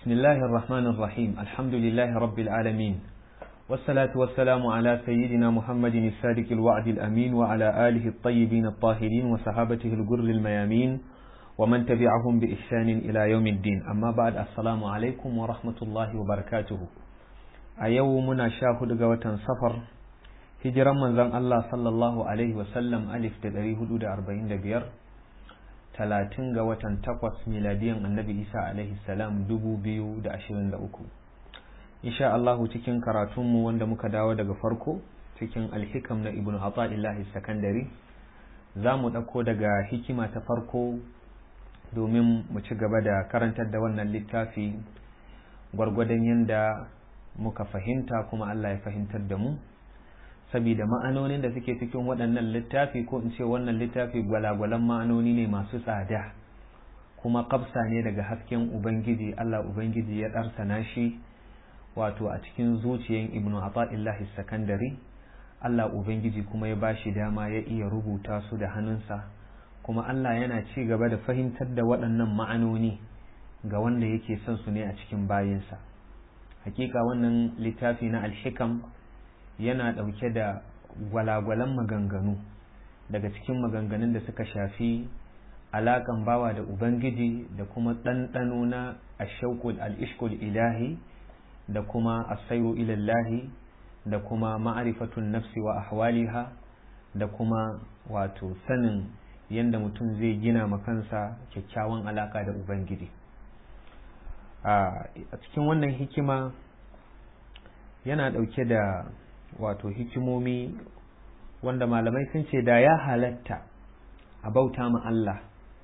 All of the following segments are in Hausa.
بسم الله الرحمن الرحيم الحمد لله رب العالمين والصلاة والسلام على سيدنا محمد الصادق الوعد الأمين وعلى آله الطيبين الطاهرين وصحابته الغر الميامين ومن تبعهم بإحسان إلى يوم الدين أما بعد السلام عليكم ورحمة الله وبركاته أيومنا شاهد قوة صفر هجرا من ذن الله صلى الله عليه وسلم ألف تدري حدود 45 30 ga watan 8 miladiyan annabi Isa alaihi salam 2023 insha Allah cikin karatunmu wanda muka dawo daga farko cikin alhikam na ibnu Athaillah Sakandari za mu ɗauko daga hikima ta farko domin mu ci gaba da karantar da wannan littafi gwargwadon yadda muka fahimta kuma Allah ya fahimtar da mu saboda ma'anonin da suke cikin waɗannan littafi ko in ce wannan littafi gwalagwalan ma'anoni ne masu tsada kuma ƙafsa ne daga hasken Ubangiji Allah Ubangiji ya ɗarsana shi wato a cikin zuciyan Ibn Athaillah Sakandari Allah Ubangiji kuma ya bashi dama ya iya rubuta su da hannunsa kuma Allah yana ci gaba da fahimtar da waɗannan ma'anoni ga wanda yake son su ne a cikin bayinsa hakika wannan littafi na alhikam yana ɗauke da gwalagwalan maganganu daga cikin maganganun da suka shafi alaƙan bawa da Ubangiji da kuma ɗanɗano na ashauqul al-ishqul ilahi da kuma asairu ilallahi da kuma ma'arifatun nafsi wa ahwaliha da kuma wato sanin yadda mutum zai gina makansa kyakkyawan alaƙa da Ubangiji a cikin wannan hikima yana ɗauke da wato hikimomi wanda malamai sun ce da ya halatta a bauta ma Allah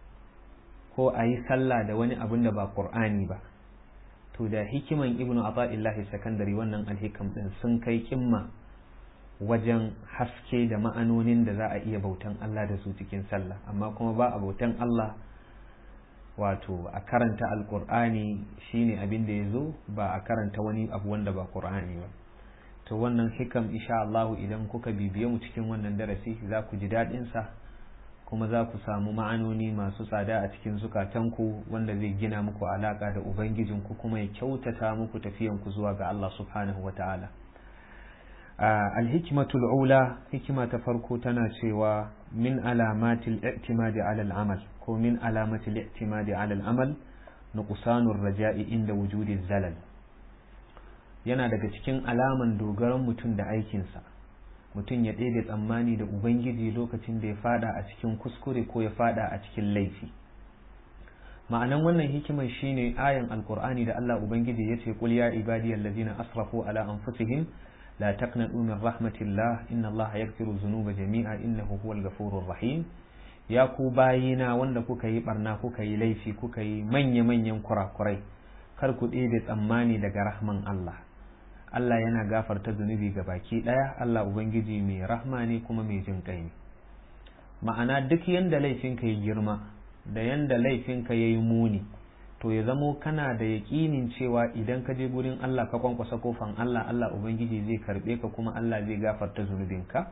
ko a yi sallah da wani abin da ba Qur'ani ba to da hikiman Ibn Athaillah Sakandari wannan alhikam din sun kai kimma wajen haske da ma'anonin da za a iya bautan Allah da su cikin sallah amma kuma ba a bautan Allah wato a karanta alqur'ani shine abin da yazo ba a karanta wani abu wanda ba Qur'ani ba to wannan hikam insha Allah idan kuka bibiye mu cikin wannan darasi za ku ji daɗin sa kuma za ku samu ma'anoni masu tsada a cikin zukatanku wanda zai gina muku alaka da ubangijinku kuma ya kyautata muku tafiyanku zuwa ga Allah subhanahu wata'ala alhikmatul ula hikima ta farko tana cewa min alamatil i'timadi ala al-amal ko min alamatil i'timadi ala al-amal nuqsanur raja'i inda wujudi zalal yana daga cikin alaman dogaron mutum da aikinsa mutum ya ɗebe tsammani da Ubangiji lokacin da ya fada a cikin kuskure ko ya fada a cikin laifi ma'anan wannan hikimar shine ayan alkur'ani da Allah Ubangiji ya ce qul ya ibadiyal ladina asrafu ala anfusihim la taqnatu min rahmatillah inna Allah yaghfiru dhunuba jami'a innahu huwal ghafurur rahim ya ku bayina wanda kuka yi barna kuka yi laifi kuka yi manya-manyan kurakurai kar ku ɗebe tsammani daga rahman Allah Allah yana gafarta zunubi ga baki ɗaya Allah Ubangiji mai rahma ne kuma mai jin ƙai ne ma'ana duk yanda laifinka ya girma da yanda laifinka ya yi muni to ya zamo kana da yaƙinin cewa idan ka je gurin Allah ka kwankwasa kofan Allah Allah Ubangiji zai karɓe ka kuma Allah zai gafarta zunubinka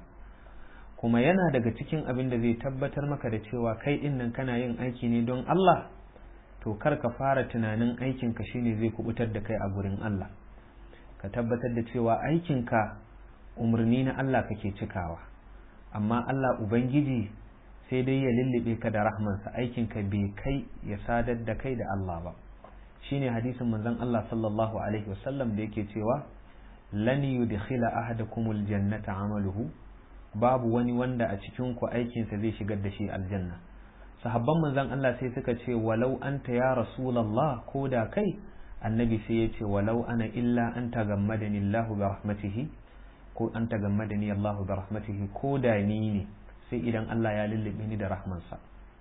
kuma yana daga cikin abin da zai tabbatar maka da cewa kai ɗin nan kana yin aiki ne don Allah to kar ka fara tunanin aikinka shine zai kubutar da kai a gurin Allah ka tabbatar da cewa aikinka umarni na Allah kake cikawa amma Allah Ubangiji sai dai ya lullube ka da rahmansa aikinka bai kai ya sadar da kai da Allah ba shine hadisin manzon Allah sallallahu alaihi wasallam da yake cewa lan yudkhila ahadakumul jannata amaluhu babu wani wanda a cikin ku aikinsa zai shigar da shi aljanna sahabban manzon Allah sai suka ce walau anta ya rasulullah ko da kai annabi sai ya ce walau ana illa an tagammadani Allahu bi rahmatihi ko an tagammadani Allahu bi rahmatihi ko da ni ne sai idan Allah ya lullube ni da rahmansa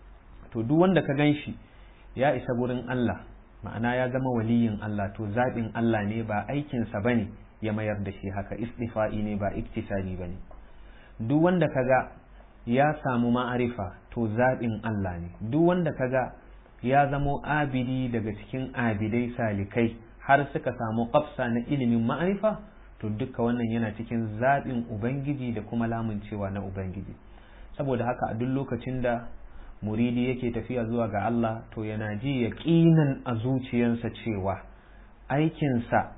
to duk wanda ka ganshi ya isa gurin Allah ma'ana ya zama waliyin Allah to zaɓin Allah ne ba aikinsa bane ya mayar da shi haka istifa'i ne ba iktisari bane duk wanda kaga ya samu ma'arifa to zaɓin Allah ne duk wanda kaga ya zamo abidi daga cikin abidai salikai har suka samu ƙafsa na ilimin ma'arifa to duka wannan yana cikin zaɓin Ubangiji da kuma lamuncewa na Ubangiji saboda haka a duk lokacin da muridi yake tafiya zuwa ga Allah to yana ji yaqinan a zuciyarsa cewa aikinsa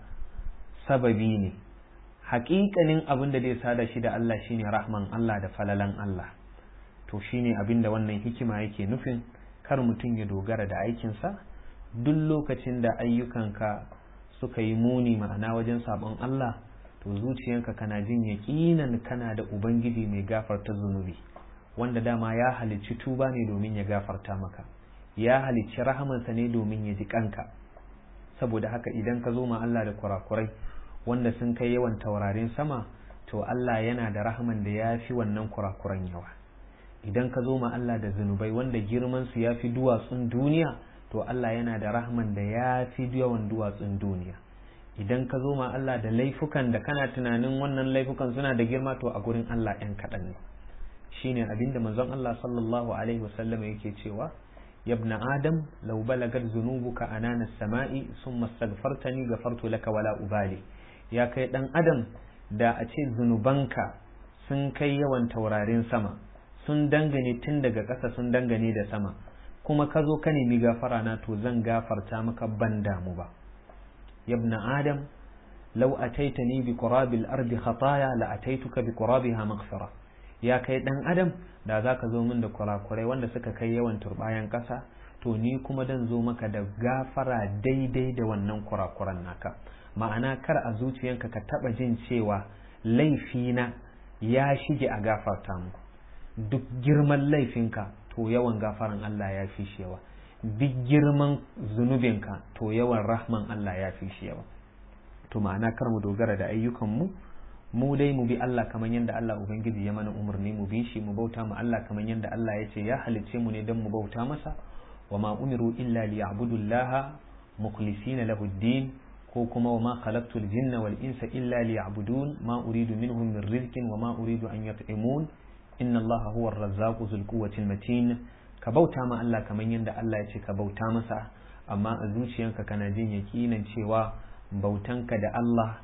sababi ne, haƙiƙanin abin da zai sada shi da Allah shine rahman Allah da falalan Allah. To shine abin da wannan hikima yake nufin, kar mutum ya dogara da aikinsa. Duk lokacin da ayyukanka suka yi muni, ma'ana wajen sabon Allah, to zuciyanka kana jin yaƙinan kana da Ubangiji mai gafarta zunubi, wanda dama ya halicci tuba ne domin ya gafarta maka, ya halicci rahamansa ne domin ya ji kanka. Saboda haka idan ka zo ma Allah da kurakurai wanda sun kai yawan taurarin sama, to Allah yana da rahaman da ya fi wannan kurakuran yawa. Idan ka zo ma Allah da zunubai wanda girman su ya fi duwatsun duniya, to Allah yana da rahman da ya fi yawan duwatsun duniya. Idan ka zo ma Allah da laifukan da kana tunanin wannan laifukan suna da girma, to a gurin Allah ‘yan kaɗan ne. Shine abinda manzon Allah sallallahu alaihi wasallam yake cewa, yabna adam law balagat zunubuka anana as-sama'i thumma astaghfartani ghafartu laka wala ubali. Ya kai dan adam, da a ce zunubanka sun kai yawan taurarin sama, sun dangane tun daga ƙasa sun dangane da sama, kuma ka zo ka nemi gafara na, to zan gafarta maka ban damu ba. yabna adam law ataitani bi qurabil ardi khataya la ataituka bi qurabiha maghfira. Ya kai dan adam, da zaka zo min da kurakurai wanda suka kai yawan turbayan ƙasa, to ni kuma dan zo maka da gafara daidai da wannan kurakuran naka. Ma'ana kar a zuciyanka ka taba jin cewa laifina ya shige a gafarta muku. Duk girman laifinka, to yawan gafaran Allah ya fi shi yawa. Duk girman zunubinka, to yawan rahman Allah ya fi shi yawa. To ma'ana kar mu dogara da ayyukanmu, mu dai mu bi Allah kamar yadda Allah Ubangiji ya mana umarni mu bi shi, mu bauta ma Allah kamar yadda Allah ya ce ya halicce mu ne don mu bauta masa. wa ma umiru illa liya'budullaha mukhlisina lahu ad-din, ko kuma wa ma khalaqtul jinna wal insa illa liya'budun ma uridu minhum min rizqin wa ma uridu an yut'imun inna Allaha huwa ar-razzaqu dhul quwwati matin. Ka bauta ma Allah kamar yadda Allah ya ce ka bauta masa, amma a zuciyanka kana jin yakinan cewa bautanka da Allah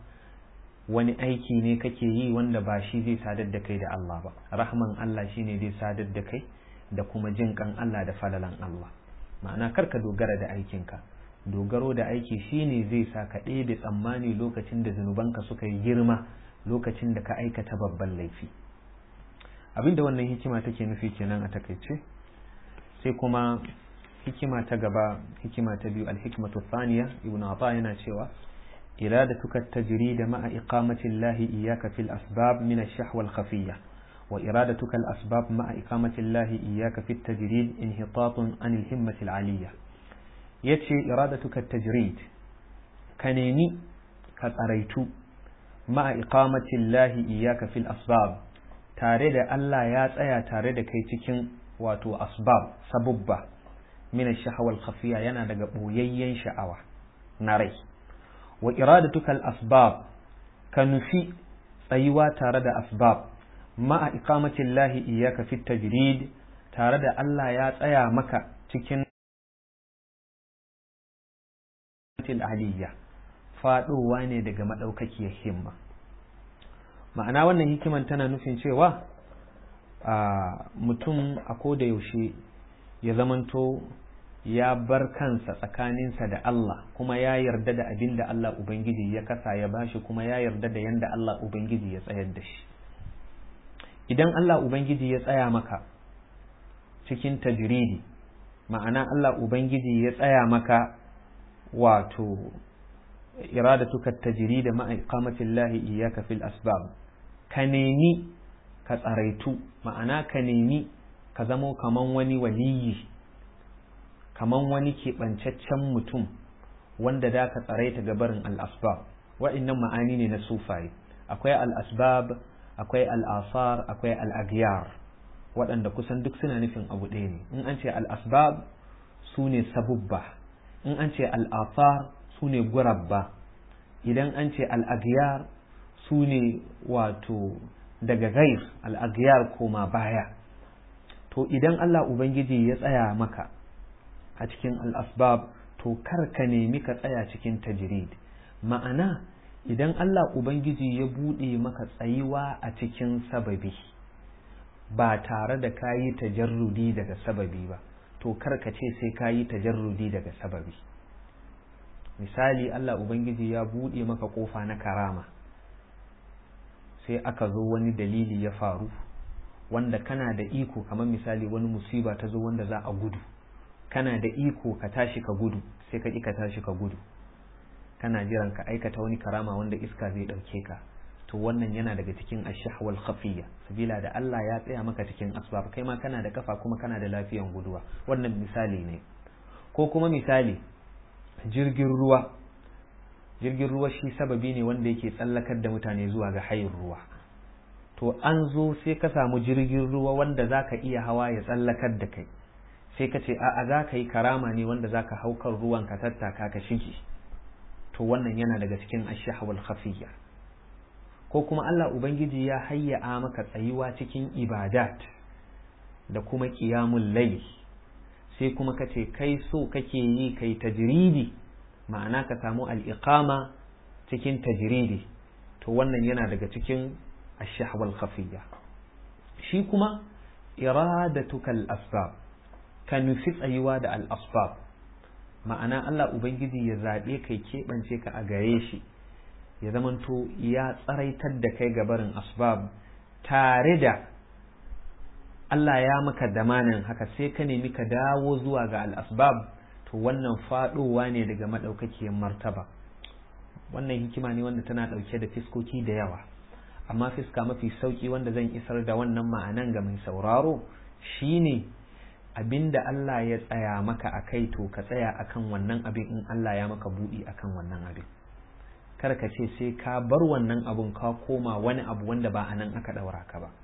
wani aiki ne kake yi wanda ba shi zai sadar da kai da Allah ba. Rahman Allah shine zai sadar da kai da kuma jin kan Allah da falalan Allah. Ma'ana karka dogara da aikinka, dogaro da aiki shine zai sa ka ɗebe tsammani lokacin da zunubanka suka yi girma, lokacin da ka aikata babban laifi. Abinda wannan hikima take nufi kenan a takaice. Sai kuma hikima ta gaba, hikima ta biyu, al-hikmatu thaniya, ibn Ata yana cewa iradatuka at-tajrid ma'a iqamati Allah iyyaka fil asbab min ash-shahwa al-khafiyya, wa iradatuka al-asbab ma'a iqamati Allah iyyaka fit tajrid inhitatun an al-himmati al-aliyya. Yace iradatuka at-tajrid, ka nemi ka tsaraitu ma'a iqamati Allah iyyaka fil asbab, tare da Allah ya tsaya tare da kai cikin wato asbab, sabubba, min ash-shahwa al-khafiyya, yana daga boyayyen sha'awa na rai. Wa iradatuka al-asbab, ka nufi tsayuwa tare da asbab, ma'a iqamati Allah iyyaka fit tajrid, tare da Allah ya tsaya maka cikin aliyya, faɗowa ne daga madaukakiyar himma. Ma'ana wannan hikiman tana nufin cewa mutum a koda yaushe ya zamanto ya bar kansa tsakaninsa da Allah, kuma ya yarda da abin da Allah Ubangiji ya kasa ya bashi, kuma ya yarda da yanda Allah Ubangiji ya tsayar da shi. Idan Allah Ubangiji ya tsaya maka cikin tajridi, ma'ana Allah Ubangiji ya tsaya maka wato iradatuka tajrida ma'a iqamati Allah iyyaka fil asbab, ka nemi ka tsaraitu, ma'ana ka nemi ka zamo kaman wani waliyi, kaman wani keɓancaccen mutum wanda da ka tsaraita gabarin al-asbab. Wa'innan ma'ani ne na sufaye. Akwai al-asbab, akwai al-asar, akwai al-aghyar, waɗanda kusan duk suna nufin abu ɗaya ne. In an ce al-asbab su ne sabubba, in an ce al-asar su ne gurabba, idan an ce al-aghyar su ne wato daga gair, al-aghyar koma baya. To idan Allah Ubangiji ya tsaya maka a cikin al-asbab, to kar ka nemi ka tsaya cikin tajrid. Ma'ana idan Allah Ubangiji ya buɗe maka tsayuwa a cikin sababi ba tare da kayi tajarrudi daga sababi ba, to kar ka ce sai kayi tajarrudi daga sababi. misali Allah ubangiji ya buɗe maka ƙofa na karama, sai aka zo wani dalili ya faru wanda kana da iko, kamar misali wani musiba ta zo wanda za a gudu, kana da iko ka tashi ka gudu, sai ka ƙi ka tashi ka gudu, kana jiran ka aikata wani karama wanda iska zai ɗauke ka, to wannan yana daga cikin ashahwal khafiyya, sabila da Allah ya tsaya maka cikin asbab, kai ma kana da kafa kuma kana da lafiyan guduwa. Wannan misali ne. Ko kuma misali jirgin ruwa shi sababi ne wanda yake tsallakar da mutane zuwa ga hayin ruwa, to an zo sai ka samu jirgin ruwa wanda zaka iya hawa ya tsallakar da kai, sai ka ce a'a za ka yi karama ne wanda za ka hau kan ruwan ka tattaka ka shige, to wannan yana daga cikin ashahwal khafiyya. Ko kuma Allah ubangiji ya hayya'a maka tsayuwa cikin ibadat da kuma qiyamul layl, sai kuma ka ce kai so kake yi kai tajridi, ma'ana ka samu al-iqama cikin tajridi, to wannan yana daga cikin ashahwal khafiyya. Shi kuma iradatuka al-asbab, ka nufi tsayuwa da al-asbab, ma'ana Allah ubangiji ya zaɓe kai keɓance ka a gare shi, ya zamanto ya tsaraitar da kai gabarin asbab, tare da Allah ya maka damanin haka sai ka nemi ka dawo zuwa ga al-asbab, to wannan faɗowa ne daga maɗaukakiyar martaba. Wannan hikima ne wanda tana ɗauke da fiskoki da yawa, amma fiska mafi sauƙi wanda zan isar da wannan ma'anan ga mai sauraro shine abinda Allah ya tsaya maka a kai, to ka tsaya akan wannan abin in Allah ya maka buɗi akan wannan abin. Kar ka ce sai ka bar wannan abun ka koma wani abu wanda ba a nan aka ɗaura ka ba.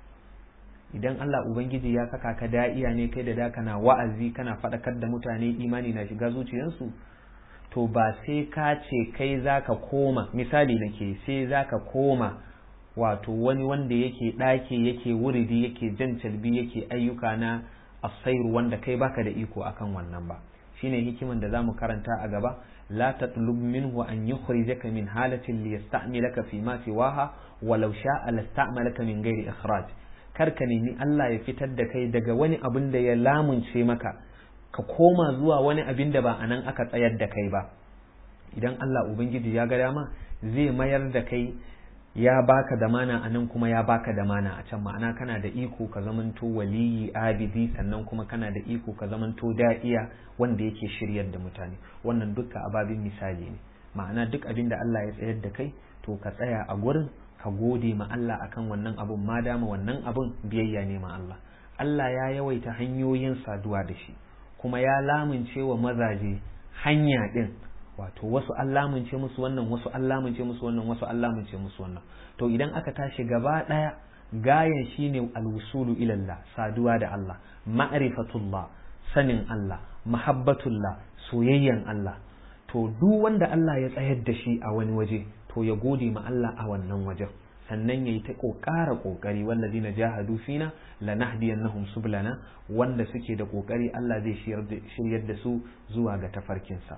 Idan Allah ubangiji ya saka ka da'iya ne kai da kana wa'azi kana faɗakar da mutane imani na shiga zuciyarsu, to ba sai ka ce kai zaka koma, misali nake, sai zaka koma wato wani wanda yake ɗaki yake wuridi yake jan calbi yake ayyuka na asairu wanda kai baka da iko akan wannan ba. Shine hikiman da zamu karanta a gaba, la tatlub minhu an yukhrijaka min halatin liyasta'milaka fi ma siwaha walau sha'a lasta'malaka min ghairi ikhraj. Kar ka nemi Allah ya fitar da kai daga wani abin da ya lamunce maka ka koma zuwa wani abin da ba anan aka tsayar da kai ba. Idan Allah ubangiji ya ga dama zai mayar da kai, ya baka damana a nan kuma ya baka damana a can, ma'ana kana da iko ka zamanto waliyi abidi, sannan kuma kana da iko ka zamanto da'iya wanda yake shiryar da mutane. Wannan duka ababin misali ne, ma'ana duk abin da Allah ya tsayar da kai to ka tsaya a gurin ka gode ma Allah akan wannan abun, ma dama wannan abun biyayya ne ma Allah. Allah ya yawaita hanyoyin saduwa da shi, kuma ya lamunce wa mazaje hanya din, wato wasu an lamunce musu wannan, wasu an lamunce musu wannan, wasu an lamunce musu wannan. To idan aka tashi gaba daya gayan shine alwusulu ila Allah, saduwa da Allah, ma'rifatullah, sanin Allah, mahabbatullah, soyayyan Allah. To duk wanda Allah ya tsayar da shi a wani waje, to ya gode ma Allah a wannan wajen, sannan yayi ta kokari, wallazina jahadu fina lanahdiyannahum sublana, wanda suke da kokari Allah zai shiryar da su zuwa ga tafarkinsa.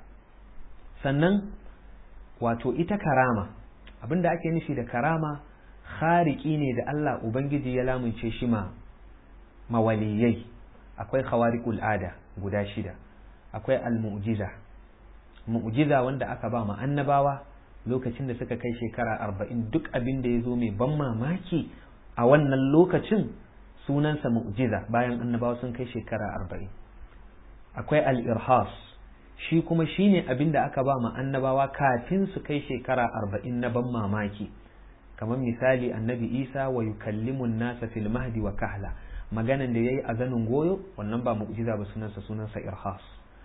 Sannan wato ita karama, abinda ake nufi da karama, khariki ne da Allah ubangiji ya lamunce shi mawaliyai. Akwai khawariqul ada guda 6, akwai al-mu'jiza, mu'jiza wanda aka ba ma annabawa lokacin da suka kai shekara 40, duk abin da ya zo mai ban mamaki a wannan lokacin sunansa mu'jiza, bayan annabawa sun kai shekara 40. Akwai al-irhas, shi kuma shine abin da aka ba ma annabawa kafin su kai shekara 40 na ban mamaki, kamar misali annabi Isa wa yukallimun nasa fil mahdi wa kahla, maganan da yayi a zanin goyo, wannan ba mu'jiza ba, sunansa irhas.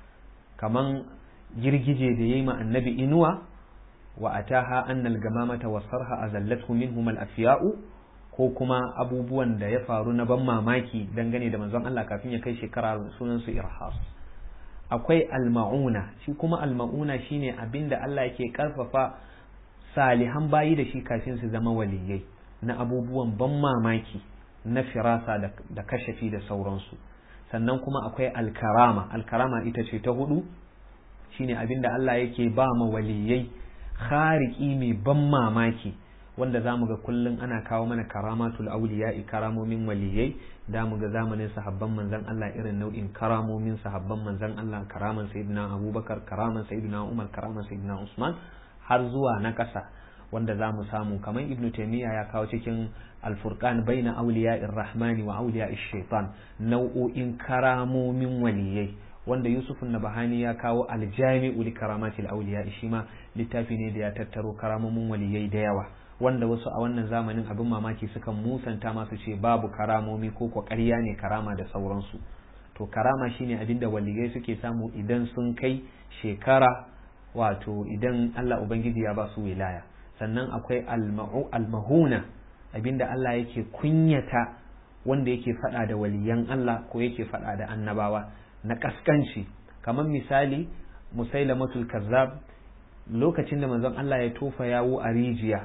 Kaman girgije da yayi ma annabi inuwa, wa ataha annal gamamata wasarha azallathu minhum al-afya'u, ko kuma abubuwan da ya faru na ban mamaki dangane da manzon Allah kafin ya kai shekara, sunansu irhas. Akwai al-ma'una, shi kuma al-ma'una shine abinda Allah yake karfafa salihan bayi da shi kafin su zama waliyai, na abubuwan ban mamaki na firasa da kashafi da sauransu. Sannan kuma akwai al-karama, al-karama ita ce ta 4, shine abinda Allah yake ba ma waliyai khariki mai ban mamaki, wanda zamu ga kullun ana kawo mana karamatul awliya'i, karamomin waliyai. Da mu ga zamanin sahabban manzon Allah irin nau'in karamomin sahabban manzon Allah, karaman sayyidina Abubakar, karaman sayyidina Umar, karaman sayyidina Usman, har zuwa na ƙasa wanda za mu samu kamar Ibn Taymiyyah ya kawo cikin Al-Furqan baina awliya'ir rahmani wa awliya'ish shaitan, nau'o'in karamomin waliyai, wanda Yusuf an-Nabhani ya kawo Al-Jami'u li karamatil awliya, shi ma littafi ne da ya tattaro karamomin waliyai da yawa, wanda wasu a wannan zamanin abin mamaki sukan musanta masu ce babu karamomi ko ƙarya ne karama da sauransu. To karama shine abin da waliyai suke samu idan sun kai shekara, wato idan Allah Ubangiji ya ba su wilaya. Sannan akwai almahuna, abinda Allah yake kunyata wanda yake faɗa da waliyan Allah ko yake faɗa da annabawa na kaskanci. Kamar misali Musailamatul Kazzab, lokacin da manzon Allah ya tofa yawo a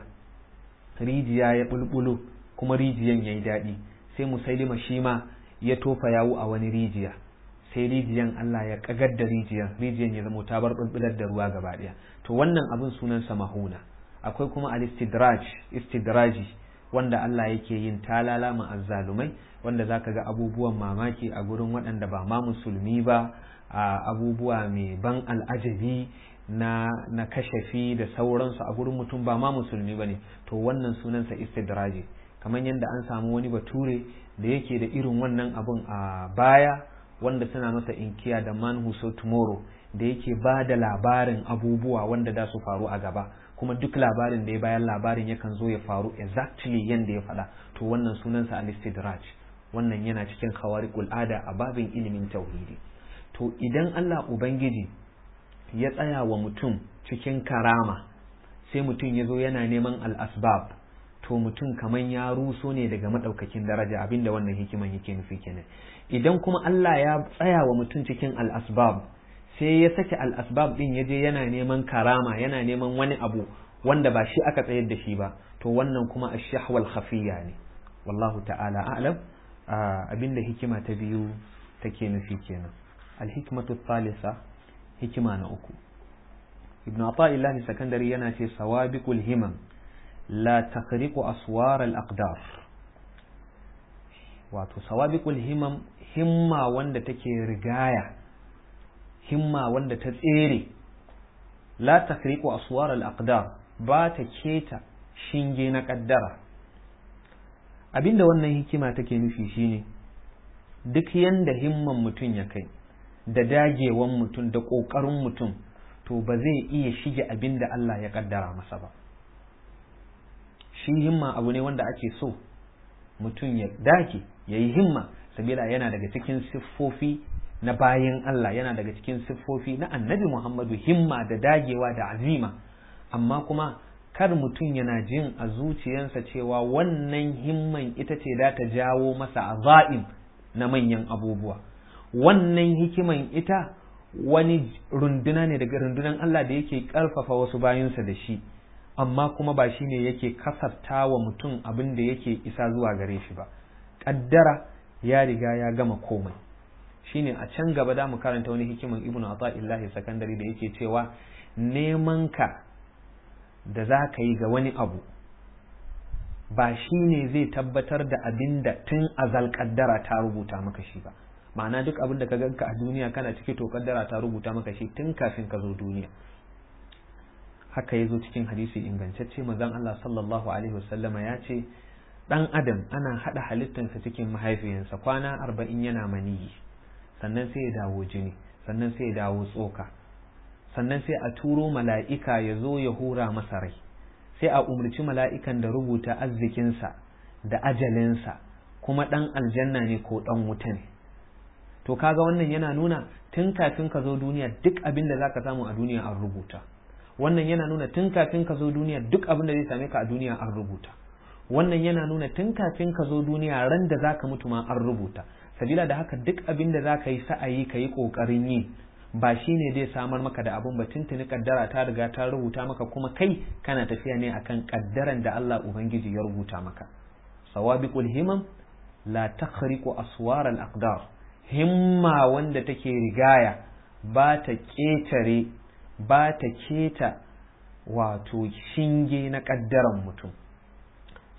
rijiya ya bulbulo kuma rijiyan yayi daɗi, sai Musailima shi ma ya tofa yawo a wani rijiya, sai rijiyan Allah ya kagar da rijiyan ya zama ta bar bulbular da ruwa gaba ɗaya. To wannan abin sunansa mahuna. Akwai kuma istidraji, wanda Allah yake yin talala ma azzalumai, wanda zaka ga abubuwan mamaki a gurin waɗanda ba ma musulmi ba, abubuwa mai ban al'ajabi na kashafi da sauransu a gurin mutum ba ma musulmi bane. To wannan sunansa istidraji. kamar yadda an samu wani bature da yake da irin wannan abun a baya, wanda suna masa inkiya da Man Who Saw Tomorrow, da yake ba da labarin abubuwa wanda da su faru a gaba, kuma duk labarin da ya bayan labarin yakan zo ya faru exactly yanda ya faɗa. To wannan sunansa al-istidraj. Wannan yana cikin khawariqul ada a babin ilimin tauhidi. To idan Allah Ubangiji ya tsaya wa mutum cikin karama, sai mutum ya zo yana neman al-asbab, to mutum kaman ya ruso ne daga madaukakin daraja, abinda wannan hikiman yake nufi kenan. Idan kuma Allah ya tsaya wa mutum cikin al-asbab, sai ya sake al-asbab din ya je yana neman karama, yana neman wani abu wanda ba shi aka tsayar da shi ba, to wannan kuma ash-shahwal khafiyya ne. Wallahu ta'ala a'lam. Abinda hikima ta biyu take nufi kenan. Al-hikmatu thalitha, hikima na uku. Ibn Ata'illah Sakandari yana ce sawabiqul himam la taqriqu aswar al-aqdar. Wato sawabiqul himam, himma wanda take rigaya, himma wanda ta tsere, la taqriqu aswar al-aqdar, ba ta keta shinge na kaddara. Abinda wannan hikima take nufi shine duk yanda himman mutum ya kai da dagewan mutum da ƙoƙarin mutum, to ba zai iya shige abinda Allah ya kaddara masa ba. Shi himma abu ne wanda ake so mutum ya dage ya yi himma, sabila yana daga cikin siffofi na bayan Allah, yana daga cikin siffofi na annabi Muhammadu, himma da dagewa da azima. Amma kuma kar mutum yana jin a zuciyarsa cewa wannan himman ita ce da ta jawo masa azaim na manyan abubuwa. Wannan hikiman ita wani runduna ne daga rundunan Allah da yake ƙarfafa wasu bayansa da shi, amma kuma ba shi ne yake kasarta wa mutum abin da yake isa zuwa gare shi ba. Ƙaddara ya riga ya gama komai. Shine a can gaba da mu karanta wani hikiman Ibn Ata'illah Sakandari da yake cewa neman ka da za ka yi ga wani abu ba shi ne zai tabbatar da abin da tun azal kaddara ta rubuta maka shi ba. Ma'ana duk abin da ka ganka a duniya kana ciki, to kaddara ta rubuta maka shi tun kafin ka zo duniya. Haka ya zo cikin hadisi ingantacce, manzon Allah sallallahu alaihi wasallama ya ce dan adam ana hada halittansa cikin mahaifiyarsa kwana 40 yana maniyi, sannan sai ya dawo jini, sannan sai ya dawo tsoka, sannan sai a turo mala'ika ya zo ya hura masa rai, sai a umarci mala'ikan da rubuta arzikinsa da ajalinsa, kuma ɗan aljanna ne ko ɗan wuta ne. To kaga wannan yana nuna tun kafin ka zo duniya duk abin da za ka samu a duniya an rubuta. Wannan yana nuna tun kafin ka zo duniya duk abin da zai same ka a duniya an rubuta. Wannan yana nuna tun kafin ka zo duniya ran da za ka mutu ma an rubuta. Sabila da haka duk abin da za ka yi sa'ayi ka yi ƙoƙarin yi, ba shi ne zai samar maka da abun ba, tuntuni kaddara ta riga ta rubuta maka, kuma kai kana tafiya ne akan kaddaran da Allah Ubangiji ya rubuta maka. Sawabiqul himam la takhriqu aswar al aqdar, himma wanda take rigaya ba ta ketare, ba ta keta wato shinge na kaddaran mutum.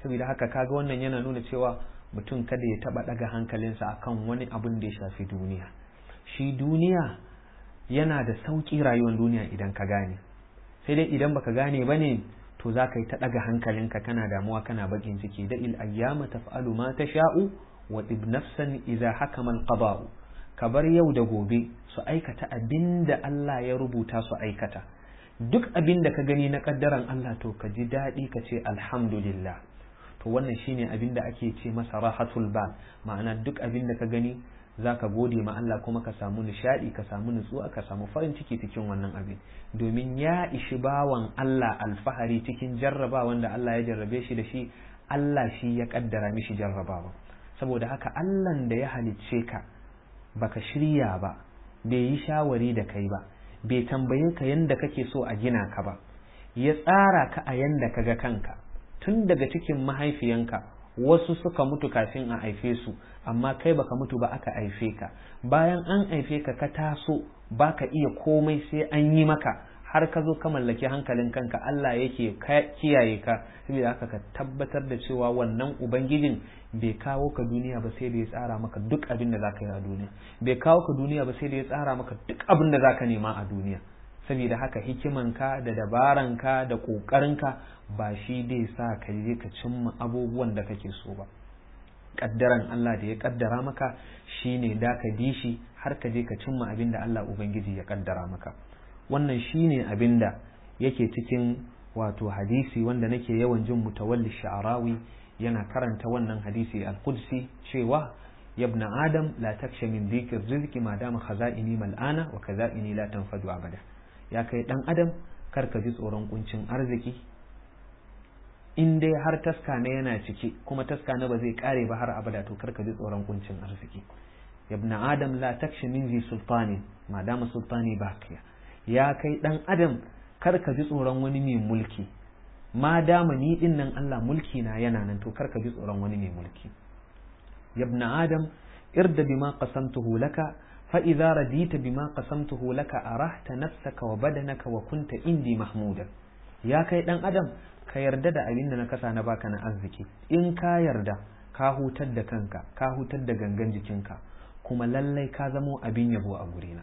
saboda haka kaga wannan yana nuna cewa mutum kada ya taba daga hankalinsa akan wani abun da ya shafi duniya. Shi duniya yana da sauki, rayuwar duniya idan ka gane, sai dai idan baka gane bane to za ka yi ta daga hankalinka, kana damuwa, kana bakin ciki. da il ayyama taf'alu ma tasha'u wa tib nafsan idza hakama al-qada'u. ka bar yau da gobe su aikata abinda Allah ya rubuta su aikata. duk abinda ka gani na kaddaran Allah to ka ji daɗi, ka ce alhamdulillah. to wannan shine abinda ake ce masa rahatul bal, ma'ana duk abinda ka gani zaka gode ma Allah, kuma ka samu nishadi, ka samu nutsuwa, ka samu farin ciki cikin wannan abin, domin ya ishi bawan Allah alfahari cikin jarrabawan da Allah ya jarrabe shi da shi. Allah shi ya kaddara mishi jarrabawa. saboda haka Allahn da ya halicce ka baka shirya ba, bai yi shawari da kai ba, bai tambaye ka yanda kake so a gina ka ba, ya tsara ka a yanda kaga kanka. tun daga cikin mahaifiyanka wasu suka mutu kafin a haife su, amma kai baka mutu ba, aka haife ka. bayan an haife ka ka taso baka iya komai sai an yi maka, har ka zo ka mallaki hankalin kanka, Allah yake kiyaye ka. saboda haka ka tabbatar da cewa wannan ubangijin bai kawo ka duniya ba sai da ya tsara maka duk abin da zaka yi a duniya, bai kawo ka duniya ba sai da ya tsara maka duk abin da zaka nema a duniya. saboda haka hikimanka da dabaranka da ƙoƙarinka ba shi dai sa ka je ka cimma abubuwan da kake so ba. Ƙaddaran Allah da ya ƙaddara maka shine da ka bi shi har ka je ka cimma abin da Allah Ubangiji ya ƙaddara maka. wannan shine abin da yake cikin wato hadisi wanda nake yawan jin Mutawalli Sha'rawi yana karanta wannan hadisi al-Qudsi cewa ya ibn Adam la taksha min dhikr rizqi ma dama khaza'ini mal'ana wa khaza'ini la tanfadu abada. ya kai dan adam kar ka ji tsoron kuncin arziki, in dai har taska na yana ciki kuma taska na ba zai kare ba har abada, to kar ka ji tsoron kuncin arziki. ya ibn Adam la taksha min zi sultani ma dama sultani baqiya. ya kai dan adam kar ka ji tsoron wani mai mulki, ma dama ni din nan Allah mulki na yana nan, to kar ka ji tsoron wani mai mulki. ya ibn Adam irda bima qasamtuhu laka fa idza radita bima qasamtuhu laka arahta nafsaka wa badanaka wa kunta indi mahmuda. ya kai dan adam ka yarda da abin da na kasa na baka na arziki, in ka yarda ka hutar da kanka, ka hutar da gangan jikinka, kuma lallai ka zamo abin yabo a gurina.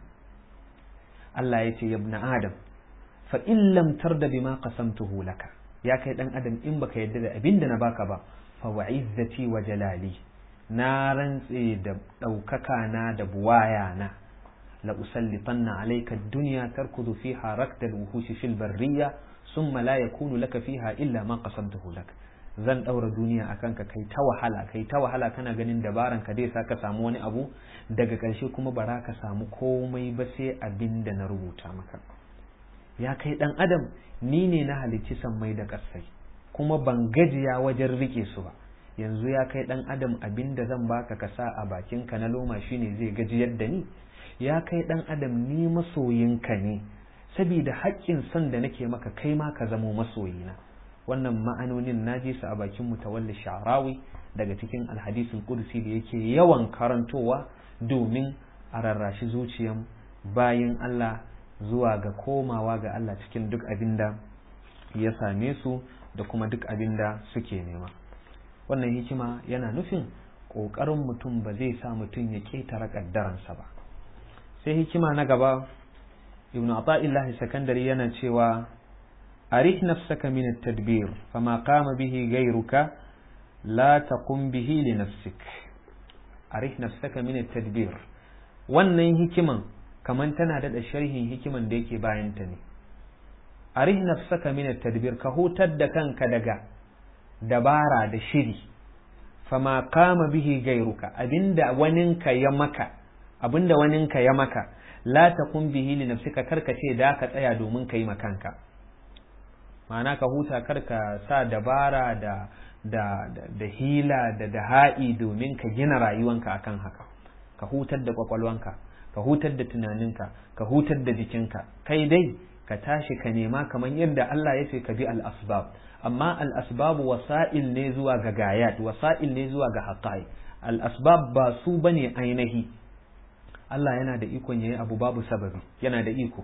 Allah ya ce ya ibn Adam fa in lam tarda bima qasamtuhu laka. ya kai dan adam in baka yarda da abin da na baka ba, fa wa'izzati wa jalali, na rantse da ɗaukaka na da buwaya na, la usallitanna alayka ad-dunya tarkudu fiha rakda al-wuhush fil barriya summa la yakunu laka fiha illa ma qasamtuhu lak. zan daura duniya akan ka, kai ta wahala kana ganin dabaran ka dai sa ka samu wani abu, daga ƙarshe kuma bara ka samu komai ba sai abin da na rubuta maka. ya kai dan adam ni ne na halicci sammai da ƙasai, kuma ban gajiya wajen rike su ba. yanzu ya kai dan adam abin da zan baka ka sa a bakinka na loma shine zai gajiyar da ni? ya kai dan adam ni masoyinka ne, saboda haƙƙin son da nake maka kai ma ka zamo masoyina. wannan ma'anonin naji su a bakin Mutawalli Sha'rawi daga cikin alhadisul qudsi da yake yawan karantowa domin a rarrashi zuciyan bayin Allah zuwa ga komawa ga Allah cikin duk abin da ya same su da kuma duk abin da suke nema. wannan hikima yana nufin ƙoƙarin mutum ba zai sa mutum ya ƙetare ƙaddaransa ba. sai hikima na gaba, Ibn Ata'illah Sakandari yana cewa arih nafsaka min at-tadbir fama qama bihi ghayruka la taqum bihi li nafsik. arih nafsaka min at-tadbir, wannan hikiman kaman tana da sharhin hikiman da yake bayan ta ne. arih nafsaka min at-tadbir, ka hutar da kanka daga dabara da shiri. fama qama bihi ghayruka, abinda waninka ya maka la taqum bihi li nafsika, karka ce da ka tsaya domin kai makanka. ma'ana ka huta, karka sa dabara da hila da ha'i domin ka gina rayuwanka akan haka. ka hutar da kwakwalwanka, ka hutar da tunaninka, ka hutar da jikinka, kai dai ka tashi ka nema kamar yadda Allah ya ce ka bi al-asbab. amma al-asbab wasa'il ne zuwa ga gayat, wasa'il ne zuwa ga haqa'i. al-asbab ba su bane ainihi. Allah yana da ikon yayi abu babu sababi, yana da iko.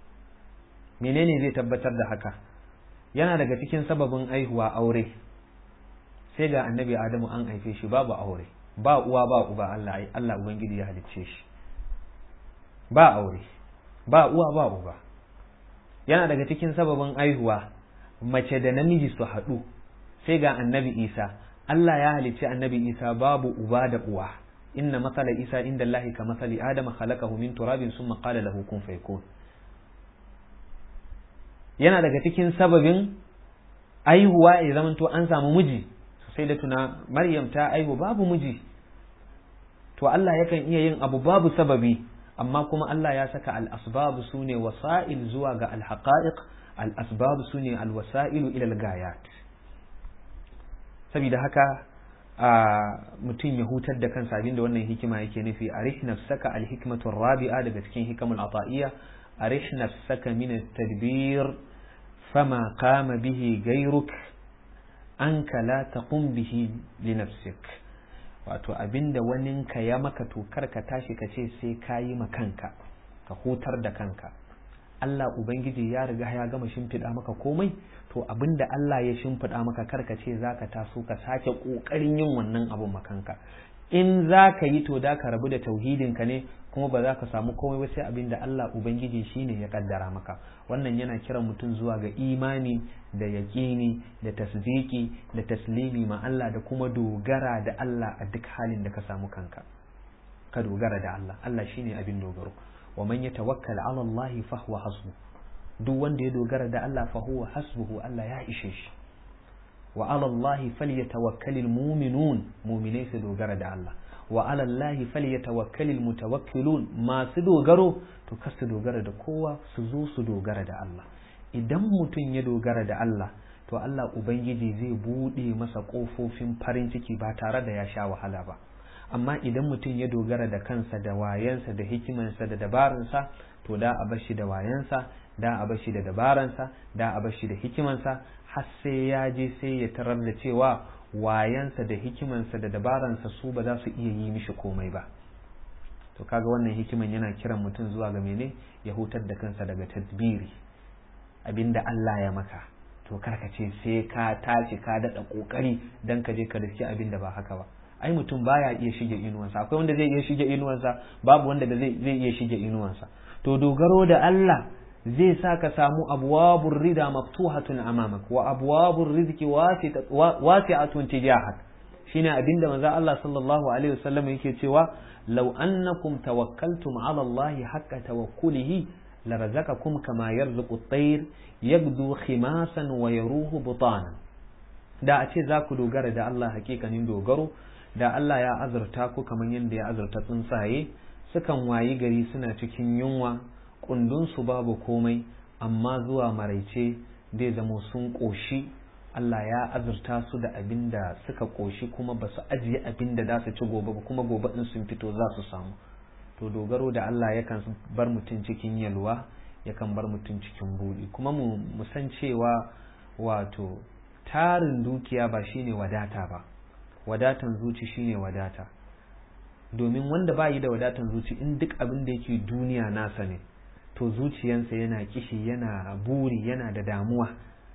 menene zai tabbatar da haka? yana daga cikin sababin aihuwa aure. sai ga annabi Adamu an haife shi babu aure, ba uwa ba uba, Allah ubangiji ya halicce shi ba aure ba uwa ba uba. Yana daga cikin sababin aihuwa mace da namiji su haɗu, sai ga annabi Isa, Allah ya halicci annabi Isa babu uba da uwa. inna masala Isa inda Allahi ka masali Adama khalaqahu min turabin summa qala lahu kun fayakun. Yana daga cikin sababin aihuwa ya zamanto an samu miji, sai da tuna Maryam ta aihu babu miji. To Allah yakan iya yin abu babu sababi, amma kuma Allah ya saka al-asbab sune wasa'il zuwa ga al-haqa'iq, al-asbab sune al-wasa'ilu ila al-gayat. Saboda haka mutum ya hutar da kansa, abinda wannan hikima yake nufi, arih nafsaka al-hikmatu rabi'a daga cikin hikamul ata'iyya, arih nafsaka min at-tadbir fama qama bihi gairuk anka la taqum bihi li nafsik. Wato abinda waninka ya maka to karka tashi ka ce sai ka yi ma kanka, ka hutar da kanka. Allah Ubangiji ya riga ya gama shimfiɗa maka komai, to abinda Allah ya shimfiɗa maka karka ce za ka taso ka sake ƙoƙarin yin wannan abun makanka. In za ka yi to da ka rabu da tauhidinka ne, kuma ba za ka samu komai ba sai abinda Allah Ubangiji shine ya kaddara maka. Wannan yana kiran mutum zuwa ga imani da yaƙini da tasdiki da taslimi ma Allah da kuma dogara da Allah a duk halin da ka samu kanka. Ka dogara da Allah, Allah shine abin dogaro. wa man yatawakkal ala Allah fa huwa hasbu, duk wanda ya dogara da Allah fa huwa hasbuhu, Allah ya ishe shi. wa ala Allah falyatawakkalul mu'minun, mu'minai su dogara da Allah. wa ala Allah falyatawakkalul mutawakkilun, masu dogaro to kar su dogara da kowa, su zo su dogara da Allah. Idan mutum ya dogara da Allah to Allah Ubangiji zai bude masa kofofin farin ciki ba tare da ya sha wahala ba. Amma idan mutum ya dogara da kansa da wayansa da hikimansa da dabaransa, to da a bar shi da wayansa, da a bar shi da dabaransa, da a bar shi da hikimansa, har sai ya je sai ya tarar da cewa wayansa da hikimansa da dabaransa su ba za su iya yi mishi komai ba. To kaga wannan hikiman yana kiran mutum zuwa ga mene? Ya hutar da kansa daga tadbiri, abinda Allah ya maka to karka ce sai ka tashi ka daɗa ƙoƙari dan ka je ka riski abinda ba haka ba. Ai mutum baya iya shige inuwansa, akwai wanda zai iya shige inuwansa, babu wanda da zai iya shige inuwansa. To dogaro da Allah zai sa ka samu abwabur rida maftuhatun amamak wa abwabur rizqi wasi'atun tijahak. Shine abinda manzo Allah sallallahu alaihi wasallam yake cewa law annakum tawakkaltum ala Allah haqqa tawakkulihi larazaqakum kama yarzuqu at-tayr yabdu khimasan wa yaruhu butanan. Da a ce za ku dogara da Allah hakikanin dogaro, da Allah ya azurta ku kamar yadda ya azurta tsuntsaye, sukan wayi gari suna cikin yunwa, kundunsu babu komai, amma zuwa maraice zai zamo sun ƙoshi. Allah ya azurta su da abin da suka ƙoshi, kuma ba su ajiye abin da za su ci gobe ba, kuma gobe in sun fito za su samu. To dogaro da Allah yakan bar mutum cikin yalwa, yakan bar mutum cikin buɗi. Kuma mu san cewa wato tarin dukiya ba shine wadata ba, wadatan zuci shine wadata. Domin wanda ba yi da wadatan zuci, in duk abin da yake duniya nasa ne, to zuciyansa yana kishi, yana buri, yana da damuwa.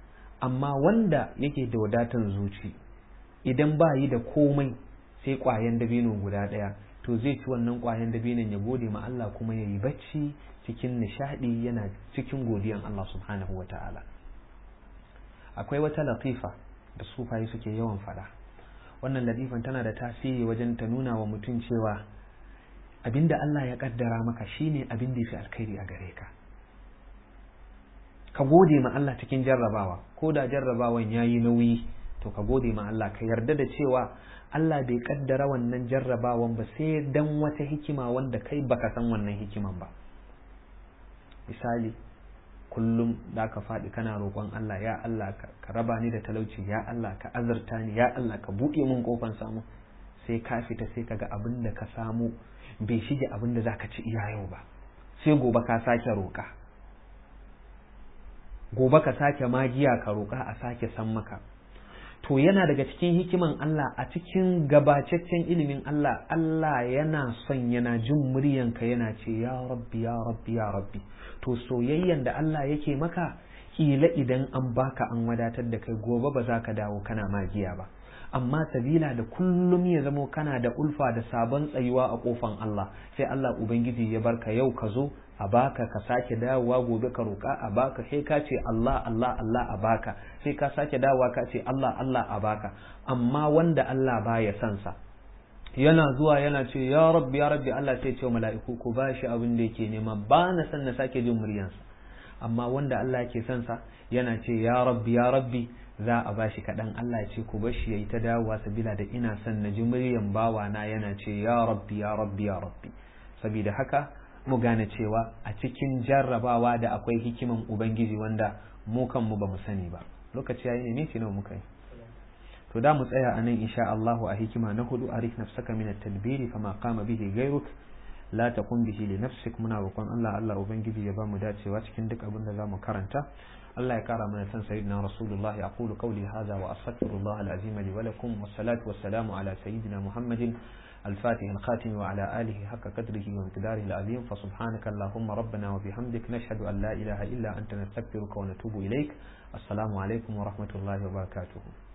Amma wanda yake da wadatan zuci, idan ba yi da komai sai ƙwayan dabino guda ɗaya, to zai ci wannan ƙwayan dabinon ya gode ma Allah, kuma ya yi bacci cikin nishaɗi, yana cikin godiyan Allah subhanahu wa ta'ala. Akwai wata latifa da sufaye suke yawan fada. Wannan latifan tana da tasiri wajen ta nuna wa mutum cewa abinda Allah ya kaddara maka shine abin da yafi alkhairi a gare ka. Ka gode ma Allah cikin jarrabawa, ko da jarrabawan yayi nauyi, to ka gode ma Allah, ka yarda da cewa Allah bai kaddara wannan jarrabawan ba sai dan wata hikima wanda kai baka san wannan hikiman ba. Misali, kullum da ka faɗi kana roƙon Allah, ya Allah ka raba ni da talauci, ya Allah ka azurta ni, ya Allah ka buɗe min kofan samu. Sai ka fita sai ka ga abin da ka samu bai shige abin da zaka ci iya yau ba, sai gobe ka sake roƙa, gobe ka sake magiya ka roƙa a sake san maka. To yana daga cikin hikiman Allah, a cikin gabacaccen ilimin Allah, Allah yana son yana jin muryanka yana ce ya rabbi ya rabbi ya rabbi. To soyayyan da Allah yake maka, kila idan an baka an wadatar da kai, gobe ba za ka dawo kana magiya ba. amma sabila da kullum ya zamo kana da ulfa da sabon tsayuwa a kofan Allah sai Allah ubangiji ya barka yau ka zo a baka ka sake dawowa gobe ka roƙa a baka sai ka ce Allah Allah Allah a baka sai ka sake dawowa ka ce Allah Allah a baka. Amma wanda Allah baya son sa yana zuwa yana ce ya rabbi Allah sai ce mala'iku ku bashi abin da yake nema ba na san na sake jin muryansa. Amma wanda Allah yake son sa yana ce ya rabbi za a bashi kaɗan. Allah ya ce ku bashi yayi ta dawowa sabila da ina son na ji muryan bawana yana ce ya rabbi. Sabida haka mu gane cewa a cikin jarrabawa da akwai hikiman ubangiji wanda mu kanmu ba mu sani ba. Lokaci yayi ne minti nawa muka yi? To da mu tsaya anan insha Allahu a hikima na hudu arif nafsaka min at-tadbiri fama qama bihi ghayruk la taqum bihi li nafsik. Muna roƙon Allah ubangiji ya ba mu dacewa cikin duk abin da zamu karanta. Allah ya kara mana san sayyidina rasulullah. Aqulu qawli hadha wa astaghfirullah al-azim li wa lakum wassalatu wassalamu ala sayyidina Muhammadin الفاتح الخاتم وعلى آله حق قدره وامتداره العظيم. فسبحانك اللهم ربنا وبحمدك نشهد أن لا إله إلا أنت نستغفرك ونتوب إليك. السلام عليكم ورحمة الله وبركاته.